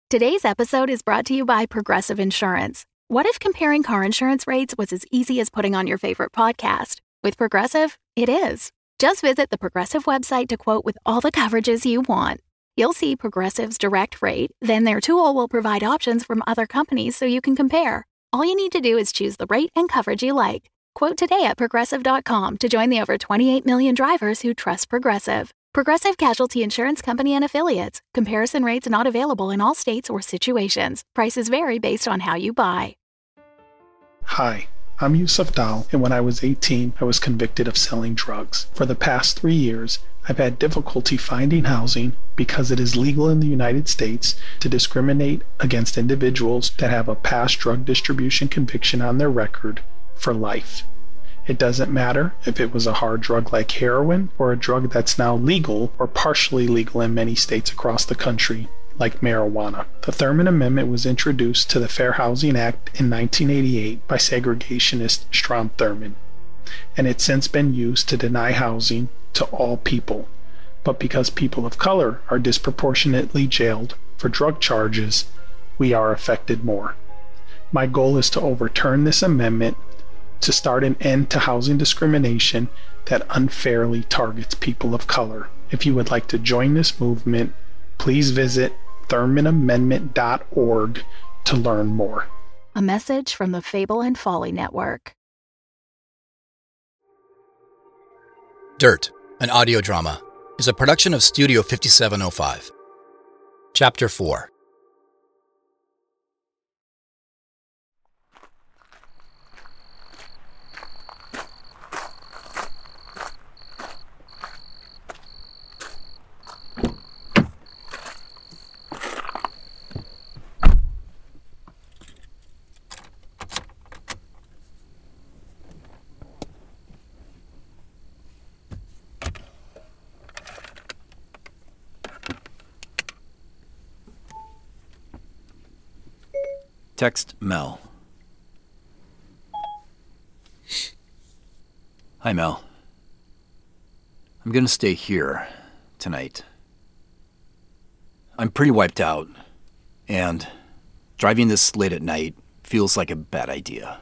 Today's episode is brought to you by Progressive Insurance. What if comparing car insurance rates was as easy as putting on your favorite podcast? With Progressive, it is. Just visit the Progressive website to quote with all the coverages you want. You'll see Progressive's direct rate, then their tool will provide options from other companies so you can compare. All you need to do is choose the rate and coverage you like. Quote today at Progressive.com to join the over 28 million drivers who trust Progressive. Progressive Casualty Insurance Company and Affiliates. Comparison rates not available in all states or situations. Prices vary based on how you buy. Hi, I'm Yusuf Dal, and when I was 18, I was convicted of selling drugs. For the past 3 years, I've had difficulty finding housing because it is legal in the United States to discriminate against individuals that have a past drug distribution conviction on their record for life. It doesn't matter if it was a hard drug like heroin or a drug that's now legal or partially legal in many states across the country, like marijuana. The Thurmond Amendment was introduced to the Fair Housing Act in 1988 by segregationist Strom Thurmond, and it's since been used to deny housing to all people. But because people of color are disproportionately jailed for drug charges, we are affected more. My goal is to overturn this amendment to start an end to housing discrimination that unfairly targets people of color. If you would like to join this movement, please visit ThurmondAmendment.org to learn more. A message from the Fable and Folly Network. Dirt, an audio drama, is a production of Studio 5705. Chapter 4. Text Mel. Hi, Mel. I'm gonna stay here tonight. I'm pretty wiped out, and driving this late at night feels like a bad idea.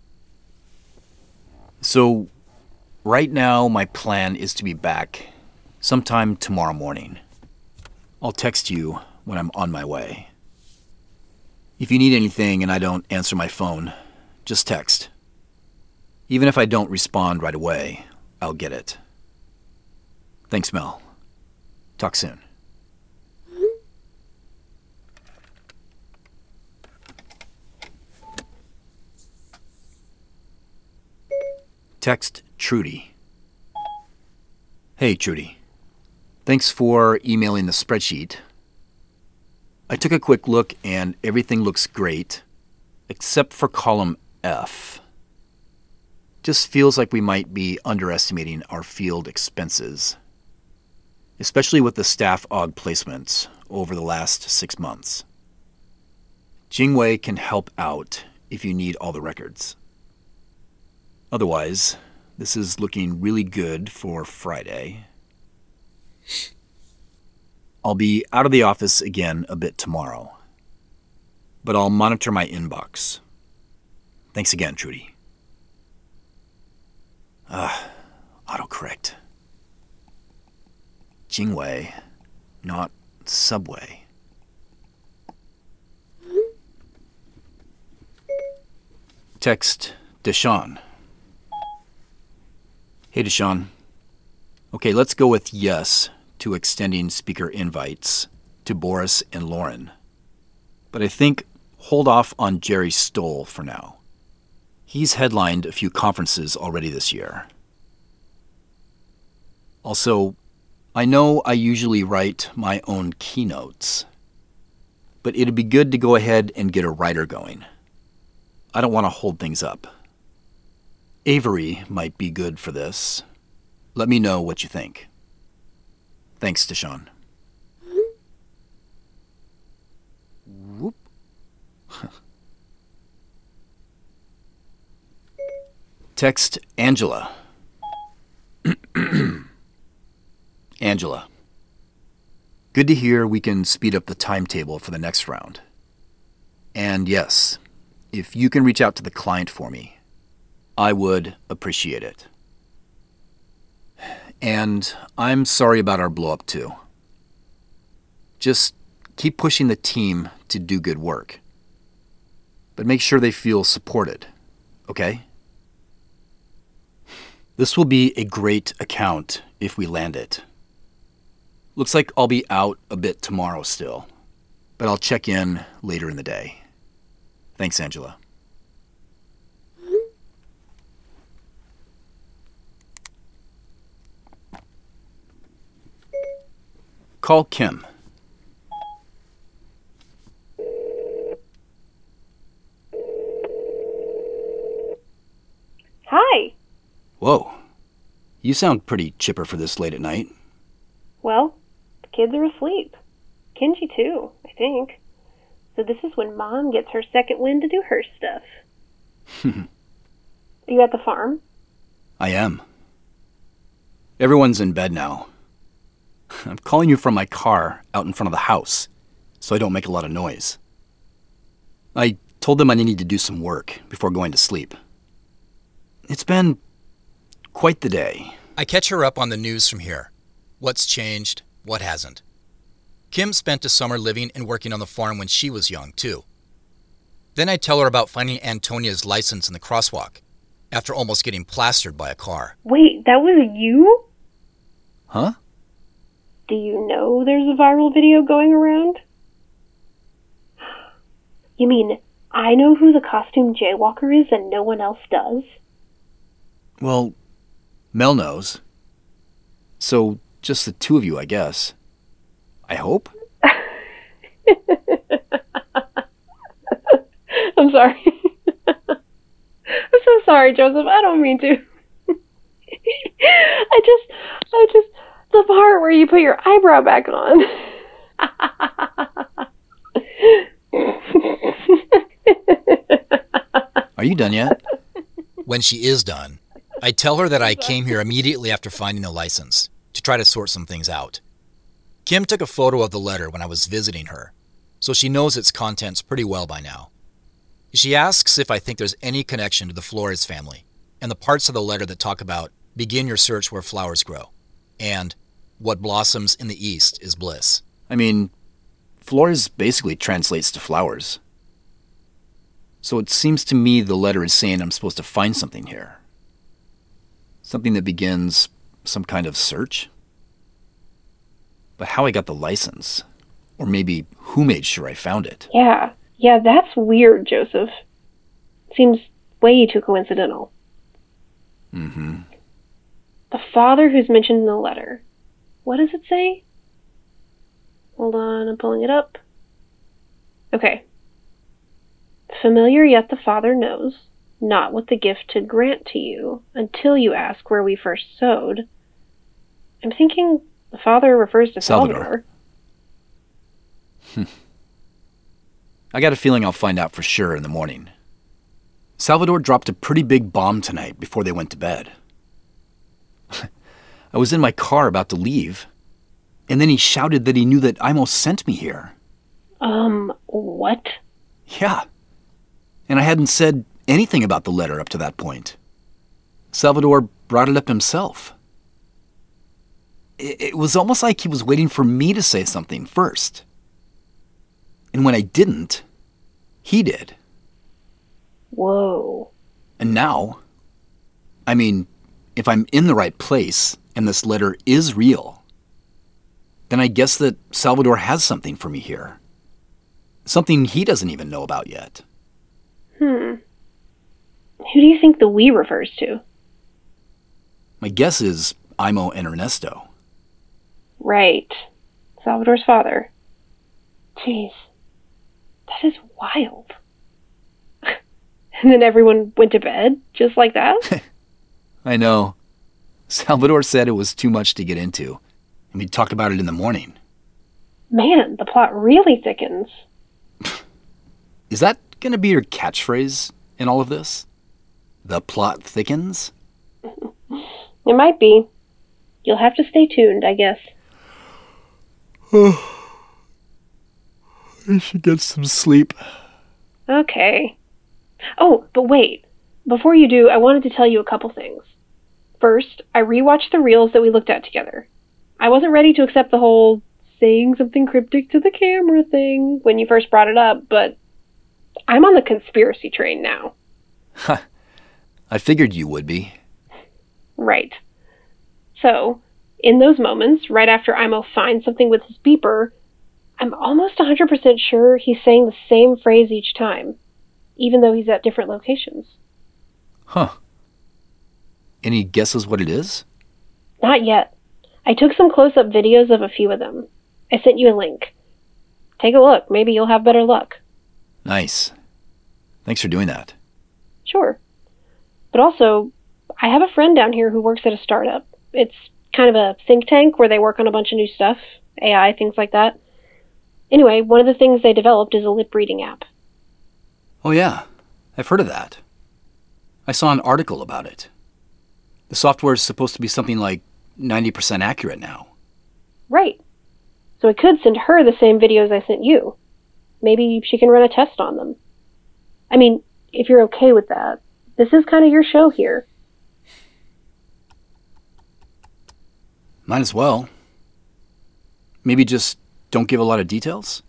So, right now my plan is to be back sometime tomorrow morning. I'll text you when I'm on my way. If you need anything and I don't answer my phone, just text. Even if I don't respond right away, I'll get it. Thanks, Mel. Talk soon. Text Trudy. Hey, Trudy. Thanks for emailing the spreadsheet. I took a quick look and everything looks great, except for column F. Just feels like we might be underestimating our field expenses, especially with the staff aug placements over the last 6 months. Jingwei can help out if you need all the records. Otherwise, this is looking really good for Friday. I'll be out of the office again a bit tomorrow, but I'll monitor my inbox. Thanks again, Trudy. Autocorrect. Jingwei, not Subway. Text Deshawn. Hey, Deshawn. Okay, let's go with yes to extending speaker invites to Boris and Lauren. But I think hold off on Jerry Stoll for now. He's headlined a few conferences already this year. Also, I know I usually write my own keynotes, but it'd be good to go ahead and get a writer going. I don't want to hold things up. Avery might be good for this. Let me know what you think. Thanks, Deshawn. Whoop. Text Angela. Angela. Good to hear we can speed up the timetable for the next round. And yes, if you can reach out to the client for me, I would appreciate it. And I'm sorry about our blow-up too. Just keep pushing the team to do good work. But make sure they feel supported, okay? This will be a great account if we land it. Looks like I'll be out a bit tomorrow still, but I'll check in later in the day. Thanks, Angela. Call Kim. Hi. Whoa. You sound pretty chipper for this late at night. Well, the kids are asleep. Kenji too, I think. So this is when Mom gets her second wind to do her stuff. Are you at the farm? I am. Everyone's in bed now. I'm calling you from my car out in front of the house, so I don't make a lot of noise. I told them I needed to do some work before going to sleep. It's been quite the day. I catch her up on the news from here. What's changed, what hasn't. Kim spent a summer living and working on the farm when she was young, too. Then I tell her about finding Antonia's license in the crosswalk, after almost getting plastered by a car. Wait, that was you? Huh? Do you know there's a viral video going around? You mean, I know who the costume jaywalker is and no one else does? Well, Mel knows. So, just the two of you, I guess. I hope? I'm sorry. I'm so sorry, Joseph. I don't mean to. I just, the part where you put your eyebrow back on. Are you done yet? When she is done, I tell her that I came here immediately after finding the license to try to sort some things out. Kim took a photo of the letter when I was visiting her, so she knows its contents pretty well by now. She asks if I think there's any connection to the Flores family and the parts of the letter that talk about begin your search where flowers grow and what blossoms in the east is bliss. I mean, Flores basically translates to flowers. So it seems to me the letter is saying I'm supposed to find something here. Something that begins some kind of search? But how I got the license, or maybe who made sure I found it. Yeah, that's weird, Joseph. Seems way too coincidental. Mm-hmm. The father who's mentioned in the letter. What does it say? Hold on, I'm pulling it up. Okay. Familiar yet the father knows, not what the gift to grant to you, until you ask where we first sowed. I'm thinking the father refers to Salvador. I got a feeling I'll find out for sure in the morning. Salvador dropped a pretty big bomb tonight before they went to bed. I was in my car about to leave, and then he shouted that he knew that Imo sent me here. What? Yeah. And I hadn't said anything about the letter up to that point. Salvador brought it up himself. It was almost like he was waiting for me to say something first. And when I didn't, he did. Whoa. And now, I mean, if I'm in the right place and this letter is real, then I guess that Salvador has something for me here. Something he doesn't even know about yet. Who do you think the we refers to? My guess is Imo and Ernesto. Right. Salvador's father. Jeez. That is wild. And then everyone went to bed, just like that? I know. Salvador said it was too much to get into, and we'd talk about it in the morning. Man, the plot really thickens. Is that going to be your catchphrase in all of this? The plot thickens? It might be. You'll have to stay tuned, I guess. I should get some sleep. Okay. Oh, but wait. Before you do, I wanted to tell you a couple things. First, I rewatched the reels that we looked at together. I wasn't ready to accept the whole saying something cryptic to the camera thing when you first brought it up, but I'm on the conspiracy train now. I figured you would be. Right. So, in those moments, right after Imo finds something with his beeper, I'm almost 100% sure he's saying the same phrase each time, even though he's at different locations. Huh. Any guesses what it is? Not yet. I took some close-up videos of a few of them. I sent you a link. Take a look. Maybe you'll have better luck. Nice. Thanks for doing that. Sure. But also, I have a friend down here who works at a startup. It's kind of a think tank where they work on a bunch of new stuff, AI, things like that. Anyway, one of the things they developed is a lip-reading app. Oh yeah, I've heard of that. I saw an article about it. The software is supposed to be something like 90% accurate now. Right. So I could send her the same videos I sent you. Maybe she can run a test on them. I mean, if you're okay with that. This is kind of your show here. Might as well. Maybe just don't give a lot of details?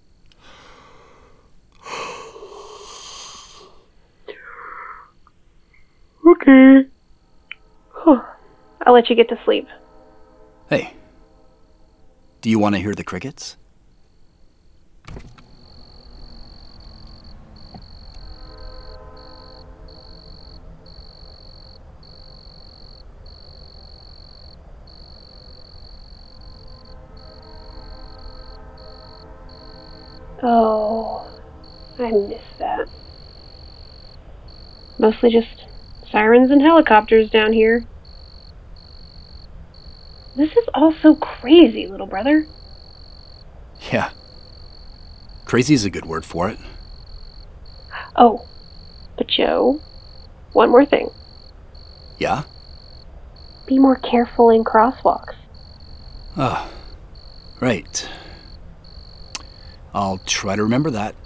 Okay. I'll let you get to sleep. Hey, do you want to hear the crickets? Oh, I miss that. Mostly just sirens and helicopters down here. This is all so crazy, little brother. Yeah. Crazy is a good word for it. Oh, but Joe, one more thing. Yeah? Be more careful in crosswalks. Oh, right. I'll try to remember that.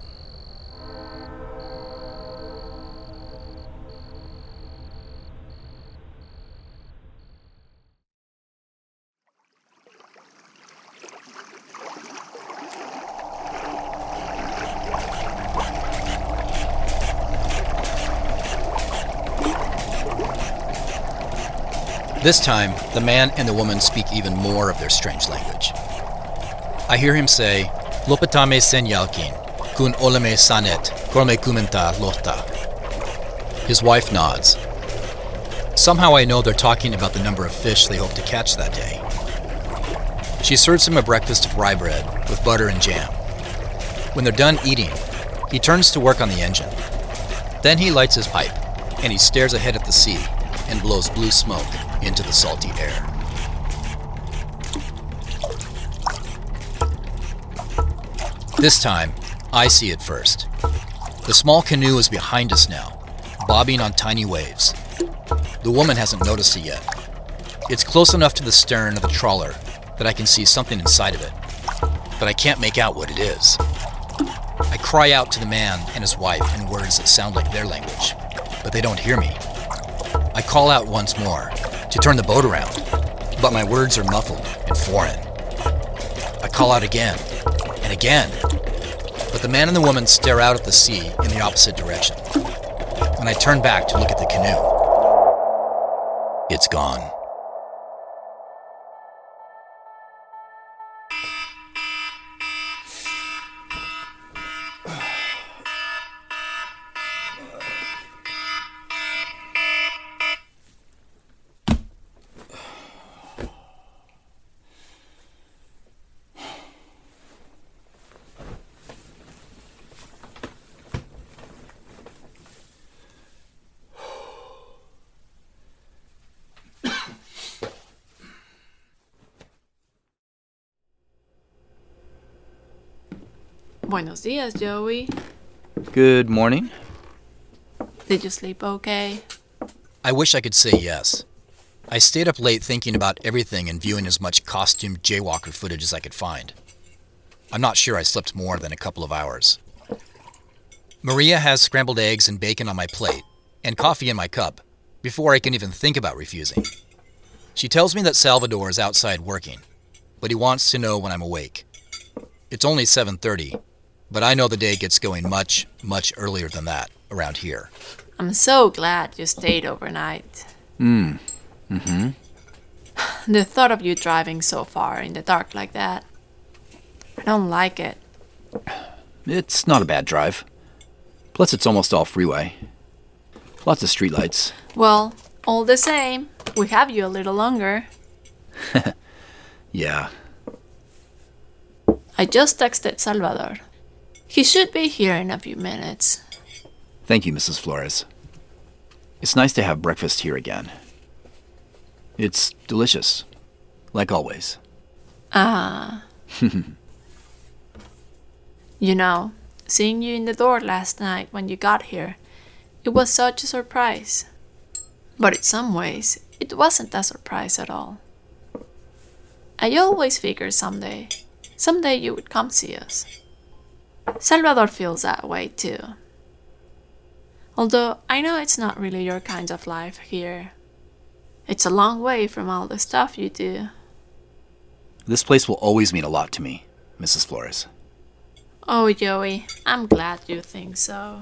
This time, the man and the woman speak even more of their strange language. I hear him say, Lopetame senyalkin, kun oleme sanet, korme kumenta lota. His wife nods. Somehow I know they're talking about the number of fish they hope to catch that day. She serves him a breakfast of rye bread with butter and jam. When they're done eating, he turns to work on the engine. Then he lights his pipe, and he stares ahead at the sea and blows blue smoke into the salty air. This time, I see it first. The small canoe is behind us now, bobbing on tiny waves. The woman hasn't noticed it yet. It's close enough to the stern of the trawler that I can see something inside of it, but I can't make out what it is. I cry out to the man and his wife in words that sound like their language, but they don't hear me. I call out once more to turn the boat around, but my words are muffled and foreign. I call out again and again, but the man and the woman stare out at the sea in the opposite direction. When I turn back to look at the canoe, it's gone. Buenos dias, Joey. Good morning. Did you sleep okay? I wish I could say yes. I stayed up late thinking about everything and viewing as much costumed jaywalker footage as I could find. I'm not sure I slept more than a couple of hours. Maria has scrambled eggs and bacon on my plate and coffee in my cup before I can even think about refusing. She tells me that Salvador is outside working, but he wants to know when I'm awake. It's only 7:30, but I know the day gets going much, much earlier than that around here. I'm so glad you stayed overnight. Mm-hmm. The thought of you driving so far in the dark like that, I don't like it. It's not a bad drive. Plus, it's almost all freeway. Lots of streetlights. Well, all the same, we have you a little longer. Yeah. I just texted Salvador. He should be here in a few minutes. Thank you, Mrs. Flores. It's nice to have breakfast here again. It's delicious, like always. You know, seeing you in the door last night when you got here, it was such a surprise. But in some ways, it wasn't a surprise at all. I always figured someday you would come see us. Salvador feels that way too. Although I know it's not really your kind of life here. It's a long way from all the stuff you do. This place will always mean a lot to me, Mrs. Flores. Oh, Joey, I'm glad you think so.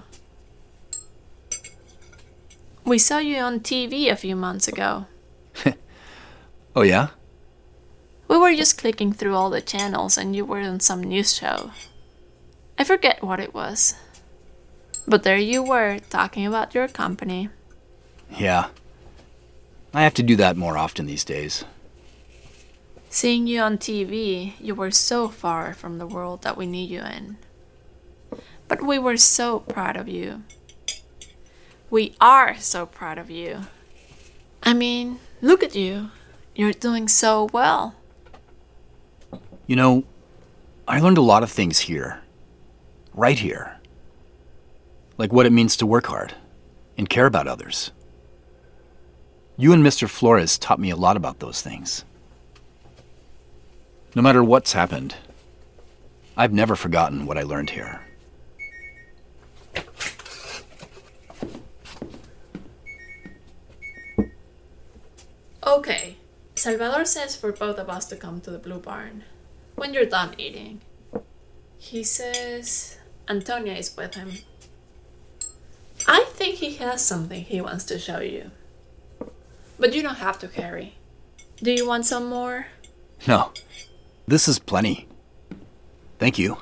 We saw you on TV a few months ago. Oh, yeah? We were just clicking through all the channels and you were on some news show. I forget what it was. But there you were, talking about your company. Yeah. I have to do that more often these days. Seeing you on TV, you were so far from the world that we knew you in. But we were so proud of you. We are so proud of you. I mean, look at you. You're doing so well. You know, I learned a lot of things here. Right here. Like what it means to work hard and care about others. You and Mr. Flores taught me a lot about those things. No matter what's happened, I've never forgotten what I learned here. Okay, Salvador says for both of us to come to the Blue Barn when you're done eating. He says Antonia is with him. I think he has something he wants to show you. But you don't have to, Harry. Do you want some more? No, this is plenty. Thank you.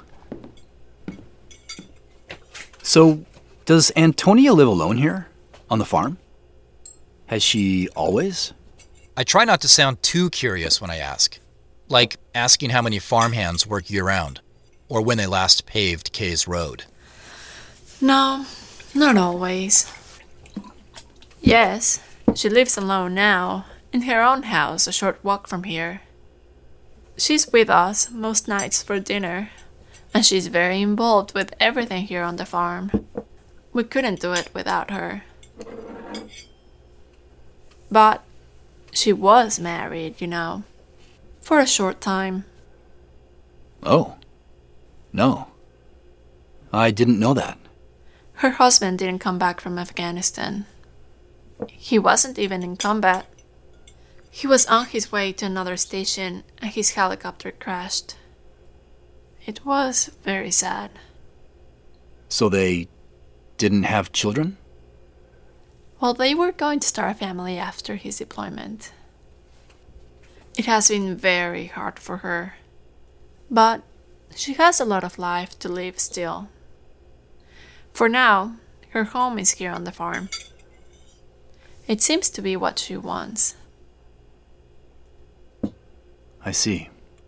So, does Antonia live alone here, on the farm? Has she always? I try not to sound too curious when I ask, like asking how many farmhands work year-round, or when they last paved Kay's Road. No, not always. Yes, she lives alone now, in her own house a short walk from here. She's with us most nights for dinner, and she's very involved with everything here on the farm. We couldn't do it without her. But she was married, you know, for a short time. Oh, no. I didn't know that. Her husband didn't come back from Afghanistan. He wasn't even in combat. He was on his way to another station and his helicopter crashed. It was very sad. So they didn't have children? Well, they were going to start a family after his deployment. It has been very hard for her. But she has a lot of life to live still. For now, her home is here on the farm. It seems to be what she wants. I see.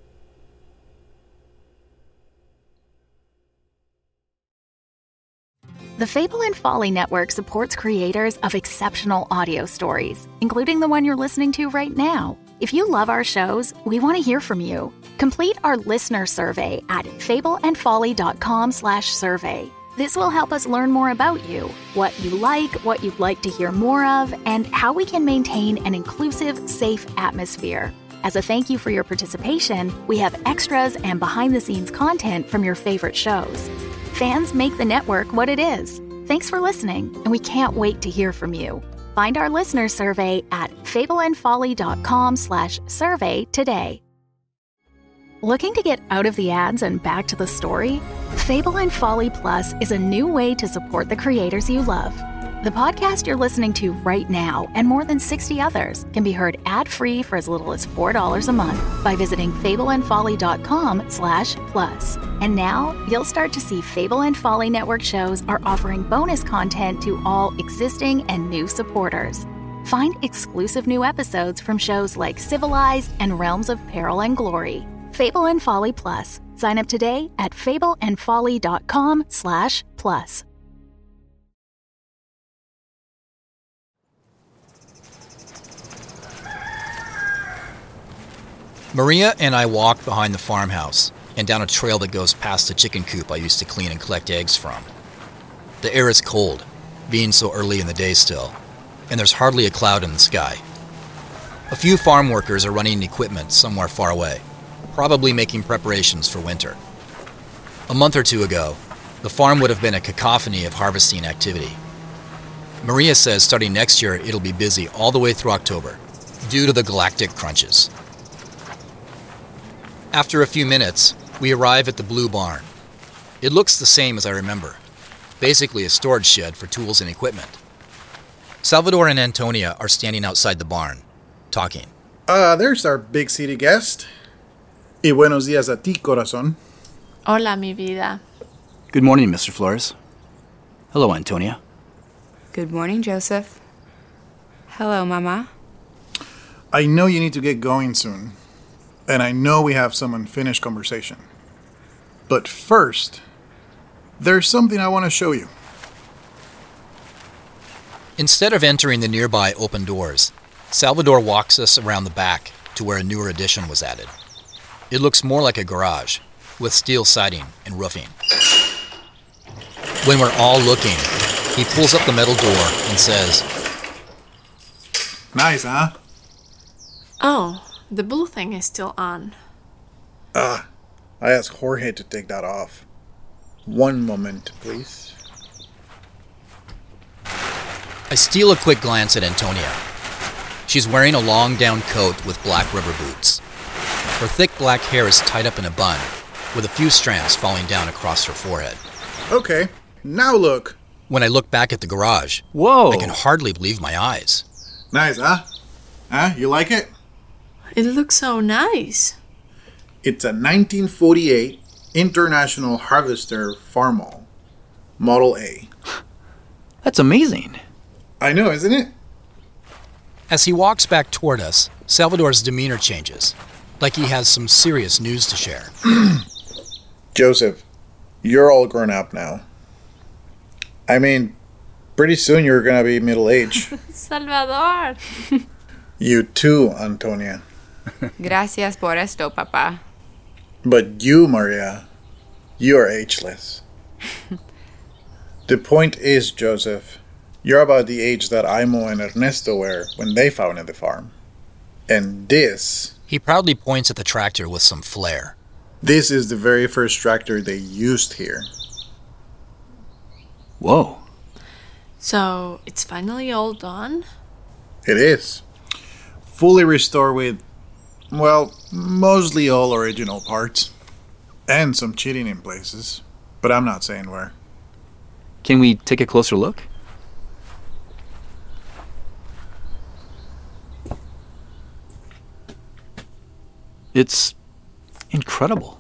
The Fable and Folly Network supports creators of exceptional audio stories, including the one you're listening to right now. If you love our shows, we want to hear from you. Complete our listener survey at fableandfolly.com/survey. This will help us learn more about you, what you like, what you'd like to hear more of, and how we can maintain an inclusive, safe atmosphere. As a thank you for your participation, we have extras and behind-the-scenes content from your favorite shows. Fans make the network what it is. Thanks for listening, and we can't wait to hear from you. Find our listener survey at fableandfolly.com/survey today. Looking to get out of the ads and back to the story? Fable and Folly Plus is a new way to support the creators you love. The podcast you're listening to right now and more than 60 others can be heard ad-free for as little as $4 a month by visiting fableandfolly.com/plus. And now you'll start to see Fable and Folly Network shows are offering bonus content to all existing and new supporters. Find exclusive new episodes from shows like Civilized and Realms of Peril and Glory. Fable and Folly Plus. Sign up today at fableandfolly.com/plus. Maria and I walk behind the farmhouse and down a trail that goes past the chicken coop I used to clean and collect eggs from. The air is cold, being so early in the day still, and there's hardly a cloud in the sky. A few farm workers are running equipment somewhere far away, probably making preparations for winter. A month or two ago, the farm would have been a cacophony of harvesting activity. Maria says starting next year it'll be busy all the way through October, due to the galactic crunches. After a few minutes, we arrive at the Blue Barn. It looks the same as I remember, basically a storage shed for tools and equipment. Salvador and Antonia are standing outside the barn, talking. There's our big city guest. Y buenos días a ti, corazón. Hola, mi vida. Good morning, Mr. Flores. Hello, Antonia. Good morning, Joseph. Hello, Mama. I know you need to get going soon. And I know we have some unfinished conversation. But first, there's something I want to show you. Instead of entering the nearby open doors, Salvador walks us around the back to where a newer addition was added. It looks more like a garage, with steel siding and roofing. When we're all looking, he pulls up the metal door and says, Nice, huh? Oh, the blue thing is still on. I asked Jorge to take that off. One moment, please. I steal a quick glance at Antonia. She's wearing a long down coat with black rubber boots. Her thick black hair is tied up in a bun, with a few strands falling down across her forehead. Okay, now look. When I look back at the garage, Whoa! I can hardly believe my eyes. Nice, huh? Huh? You like it? It looks so nice. It's a 1948 International Harvester Farmall, Model A. That's amazing. I know, isn't it? As he walks back toward us, Salvador's demeanor changes, like he has some serious news to share. Joseph, you're all grown up now. I mean, pretty soon you're gonna be middle-aged. Salvador. You too, Antonia. Gracias por esto, papá. But you, Maria, you are ageless. The point is, Joseph, you're about the age that Aimo and Ernesto were when they founded the farm. And this... He proudly points at the tractor with some flair. This is the very first tractor they used here. Whoa. So, it's finally all done? It is. Fully restored with, well, mostly all original parts. And some cheating in places. But I'm not saying where. Can we take a closer look? It's incredible.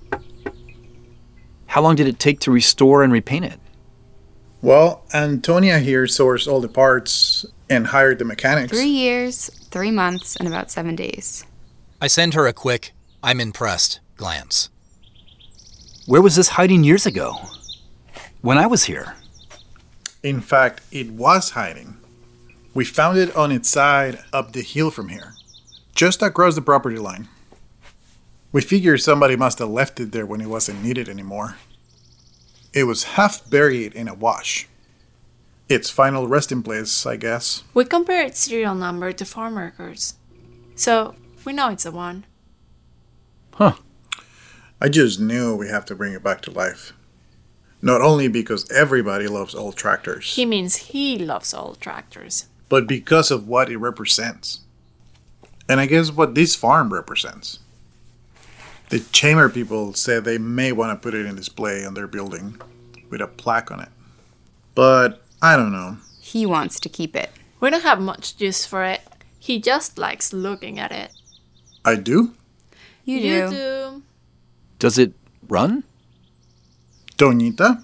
How long did it take to restore and repaint it? Well, Antonia here sourced all the parts and hired the mechanics. 3 years, 3 months, and about 7 days. I send her a quick, I'm impressed, glance. Where was this hiding years ago? When I was here? In fact, it was hiding. We found it on its side up the hill from here, just across the property line. We figured somebody must have left it there when it wasn't needed anymore. It was half buried in a wash. Its final resting place, I guess. We compared serial number to farm records. So, We know it's the one. Huh. I just knew we have to bring it back to life. Not only because everybody loves old tractors, He means he loves old tractors. but because of what it represents. And I guess what this farm represents. The chamber people said they may want to put it in display on their building with a plaque on it. But I don't know. He wants to keep it. We don't have much use for it. He just likes looking at it. I do? You do. Does it run? Doñita?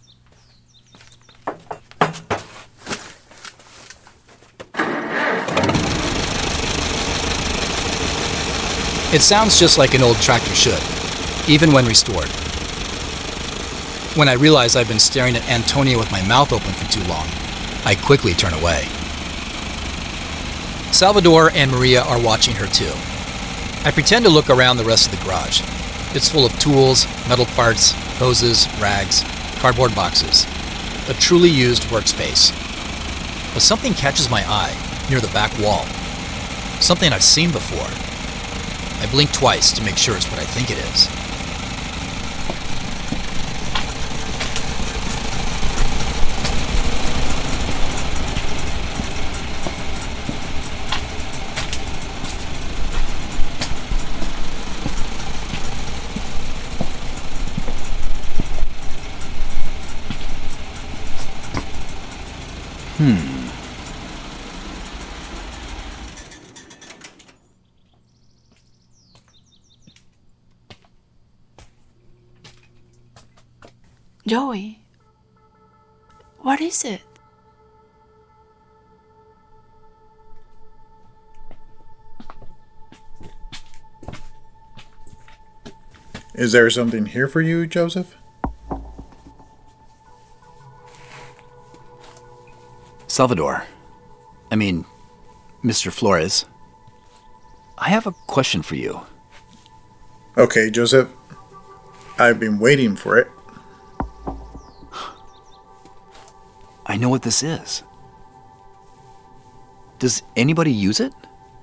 It sounds just like an old tractor should, even when restored. When I realize I've been staring at Antonia with my mouth open for too long, I quickly turn away. Salvador and Maria are watching her too. I pretend to look around the rest of the garage. It's full of tools, metal parts, hoses, rags, cardboard boxes. A truly used workspace. But something catches my eye near the back wall. Something I've seen before. I blink twice to make sure it's what I think it is. Joey, what is it? Is there something here for you, Joseph? Salvador. Mr. Flores. I have a question for you. Okay, Joseph. I've been waiting for it. I know what this is. Does anybody use it?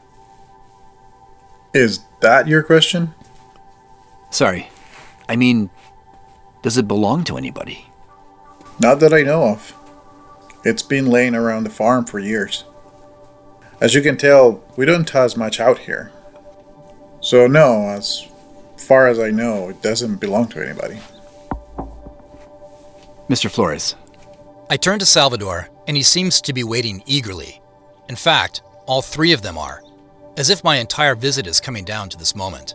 Is that your question? Sorry. Does it belong to anybody? Not that I know of. It's been laying around the farm for years. As you can tell, we don't toss much out here. So no, as far as I know, it doesn't belong to anybody. Mr. Flores. I turn to Salvador, and he seems to be waiting eagerly. In fact, all three of them are, as if my entire visit is coming down to this moment.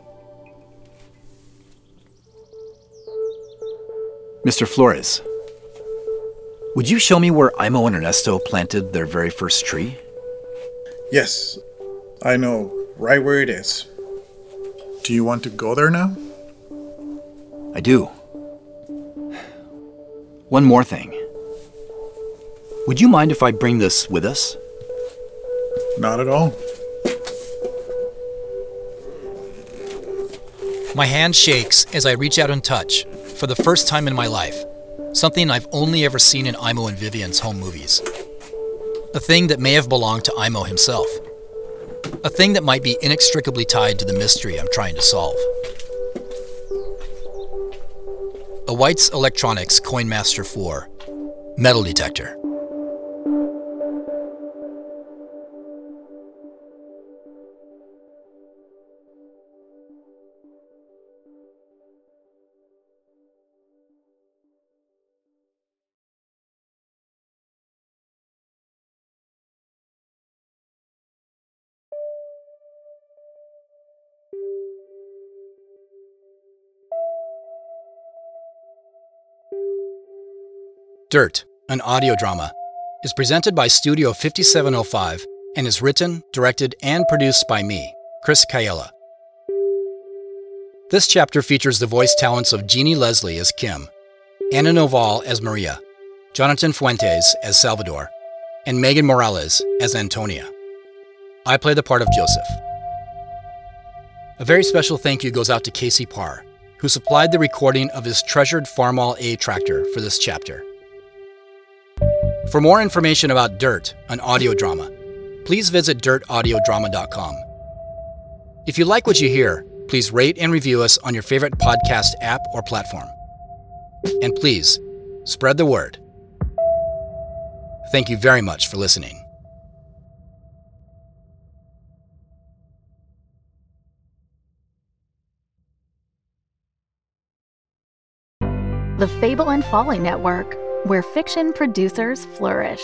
Mr. Flores. Would you show me where Imo and Ernesto planted their very first tree? Yes, I know right where it is. Do you want to go there now? I do. One more thing. Would you mind if I bring this with us? Not at all. My hand shakes as I reach out and touch, for the first time in my life, something I've only ever seen in Imo and Vivian's home movies. A thing that may have belonged to Imo himself. A thing that might be inextricably tied to the mystery I'm trying to solve. A White's Electronics Coinmaster 4 metal detector. Dirt, an audio drama, is presented by Studio 5705 and is written, directed, and produced by me, Chris Cayella. This chapter features the voice talents of Jeannie Leslie as Kim, Anna Noval as Maria, Jonathan Fuentes as Salvador, and Megan Morales as Antonia. I play the part of Joseph. A very special thank you goes out to Casey Parr, who supplied the recording of his treasured Farmall A tractor for this chapter. For more information about Dirt, an audio drama, please visit dirtaudiodrama.com. If you like what you hear, please rate and review us on your favorite podcast app or platform. And please, spread the word. Thank you very much for listening. The Fable and Folly Network, where fiction producers flourish.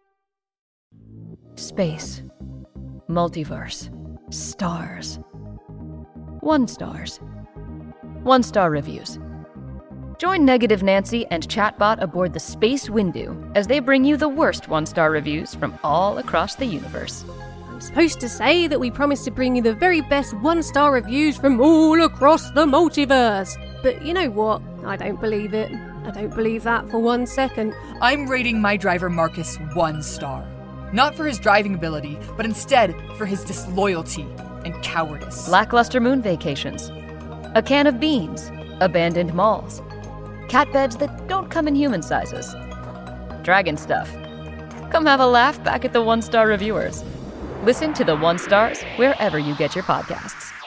Space. Multiverse. Stars. 1 stars. 1 star reviews. Join Negative Nancy and Chatbot aboard the Space Windu as they bring you the worst 1-star reviews from all across the universe. I'm supposed to say that we promise to bring you the very best 1-star reviews from all across the multiverse. But you know what? I don't believe it. I don't believe that for 1 second. I'm rating my driver Marcus 1 star. Not for his driving ability, but instead for his disloyalty and cowardice. Lackluster moon vacations. A can of beans. Abandoned malls. Cat beds that don't come in human sizes. Dragon stuff. Come have a laugh back at the 1-star reviewers. Listen to the 1 stars wherever you get your podcasts.